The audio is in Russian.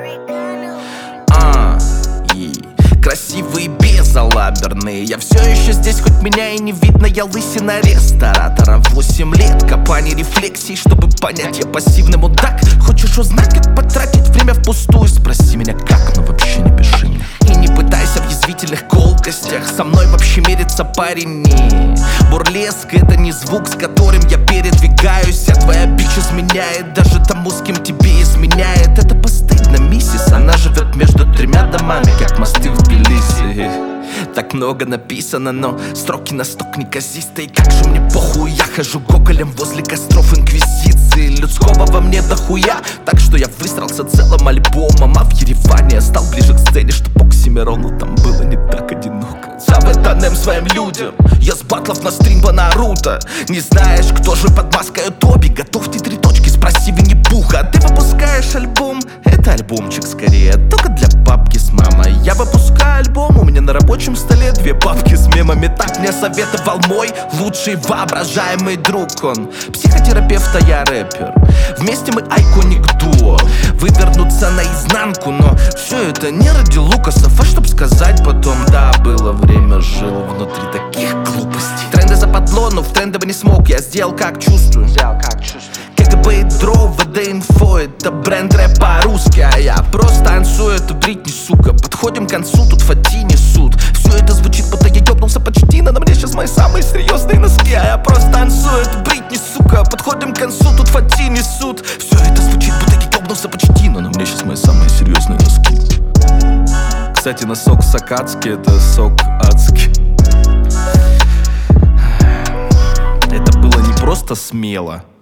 И красивые, безалаберные. Я все еще здесь, хоть меня и не видно. Я лысина ресторатора. 8 лет копаний рефлексий, чтобы понять, я пассивный мудак. Хочешь узнать, как потратить время впустую? Спроси меня как, но вообще не пиши мне. И не пытайся в язвительных колкостях со мной вообще мериться, парень, не. Бурлеск — это не звук, с которым я передвигаюсь. А твоя бич изменяет даже тому, с кем тебе изменяет. Это постыдно, миссис. Она живет между 3 домами, как мосты в Тбилиси. Так много написано, но строки настолько неказистые. Как же мне похуй, я хожу гоголем возле костров инквизиции. Людского во мне дохуя, так что я высрался целым альбомом. А в Ереване я стал ближе к сцене, что по Оксимирону там было не так одиноко. Завыданным своим людям я с батлов на стрим по Наруто. Не знаешь, кто же под маской Тоби? Готовьте 3 точки, спроси Винни-Пуха. Ты выпускаешь альбом? Это альбомчик скорее, только для папки с мамой. Я выпускаю альбом, у меня на рабочем столе 2 папки с мемами. Так мне советовал мой лучший воображаемый друг. Он психотерапевт, а я рэпер. Вместе мы айконик дуо. Вывернуться наизнанку, но все это не ради Лукасов, а чтоб сказать потом: да, было время, жил внутри таких глупостей. Тренды западло, но в тренды бы не смог. Я сделал как чувствую. КГБ и дров, ВД-инфо — это бренд рэп по-русски. А я просто танцую, это Бритни, сука. Подходим к концу, тут фати несут. Все это звучит, будто я ёбнулся почти, но на мне сейчас мои самые серьезные носки. А я просто танцую, это Бритни, сука. Подходим к концу, тут фати несут. Все это звучит, будто я ёбнулся почти, но на мне сейчас мои самые серьезные носки. Кстати, носок сакацкий — это сок адский. Это было не просто смело,